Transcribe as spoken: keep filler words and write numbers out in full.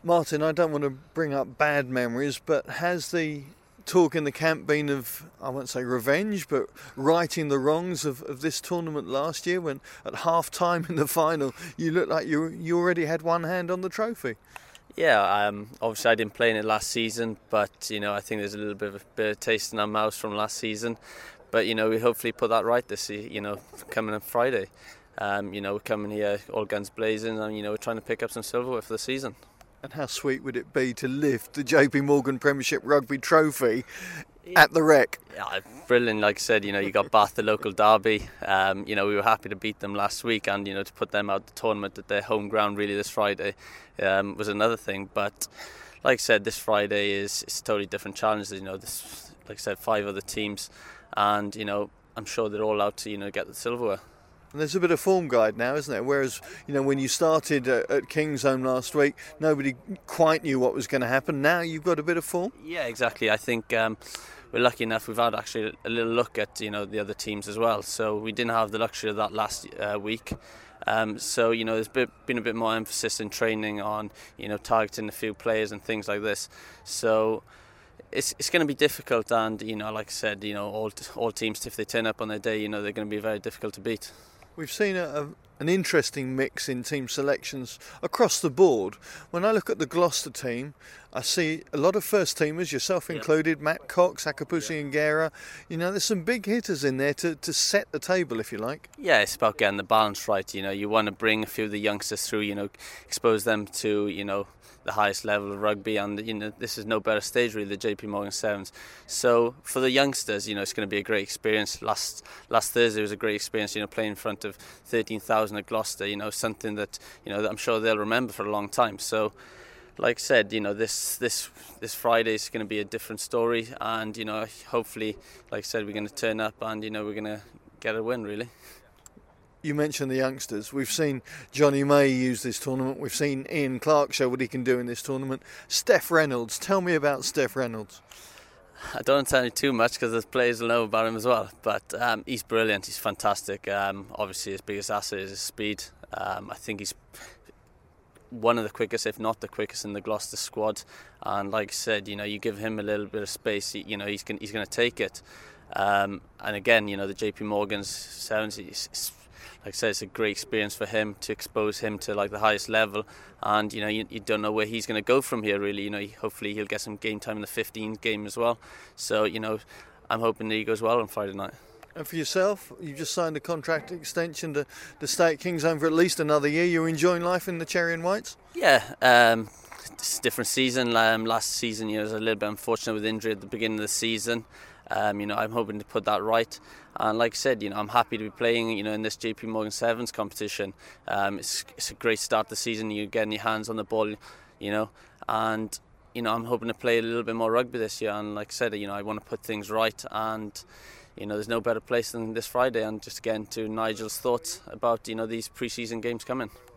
Martin, I don't want to bring up bad memories, but has the talk in the camp been of, I won't say revenge, but righting the wrongs of, of this tournament last year when at half-time in the final you looked like you you already had one hand on the trophy? Yeah, um, obviously I didn't play in it last season, but you know I think there's a little bit of a bit of taste in our mouths from last season. But you know we hopefully put that right this you know coming on Friday. Um, you know we're coming here all guns blazing, and you know we're trying to pick up some silverware for the season. And how sweet would it be to lift the J P Morgan Premiership Rugby Trophy at the Rec? Yeah, brilliant. Like I said, you know, you got Bath, the local derby. Um, you know, we were happy to beat them last week, and you know, to put them out the tournament at their home ground really this Friday um, was another thing. But like I said, this Friday is is a totally different challenge. You know, this, like I said, five other teams, and you know, I'm sure they're all out to you know get the silverware. And there's a bit of form guide now, isn't there? Whereas, you know, when you started at, at Kingsholm last week, nobody quite knew what was going to happen. Now you've got a bit of form. Yeah, exactly. I think um, we're lucky enough. We've had actually a little look at you know the other teams as well. So we didn't have the luxury of that last uh, week. Um, so you know, there's been, been a bit more emphasis in training on you know targeting a few players and things like this. So. It's it's going to be difficult, and you know, like I said, you know, all all teams if they turn up on their day, you know, they're going to be very difficult to beat. We've seen a, a, an interesting mix in team selections across the board. When I look at the Gloucester team, I see a lot of first teamers, yourself included, yep. Matt Cox, Akapusi yep. and Guerra. You know, there's some big hitters in there to, to set the table, if you like. Yeah, it's about getting the balance right. You know, you want to bring a few of the youngsters through, you know, expose them to, you know, the highest level of rugby, and you know this is no better stage really, the J P Morgan Sevens. So for the youngsters, you know it's going to be a great experience. Last last Thursday was a great experience, you know, playing in front of thirteen thousand at Gloucester. You know, something that you know that I'm sure they'll remember for a long time. So, like I said, you know this this this Friday is going to be a different story, and you know hopefully, like I said, we're going to turn up and you know we're going to get a win really. You mentioned the youngsters. We've seen Johnny May use this tournament. We've seen Ian Clark show what he can do in this tournament. Steph Reynolds, tell me about Steph Reynolds. I don't tell you too much because the players will know about him as well. But um, he's brilliant. He's fantastic. Um, obviously, his biggest asset is his speed. Um, I think he's one of the quickest, if not the quickest, in the Gloucester squad. And like I said, you know, you give him a little bit of space, you know, he's going he's going to take it. Um, and again, you know, the J P Morgan's Sevens. He's, Like I said, it's a great experience for him to expose him to like the highest level, and you know you, you don't know where he's going to go from here. Really, you know, hopefully he'll get some game time in the fifteenth game as well. So you know, I'm hoping that he goes well on Friday night. And for yourself, you've just signed a contract extension to, to stay at Kingsholm for at least another year. You're enjoying life in the Cherry and Whites? Yeah, um, it's a different season. Um, last season, you know, was a little bit unfortunate with injury at the beginning of the season. Um, you know, I'm hoping to put that right. And like I said, you know, I'm happy to be playing, you know, in this J P Morgan Sevens competition. Um, it's it's a great start to the season. You're getting your hands on the ball, you know, and you know, I'm hoping to play a little bit more rugby this year. And like I said, you know, I want to put things right. And you know, there's no better place than this Friday. And just again to Nigel's thoughts about you know these pre-season games coming.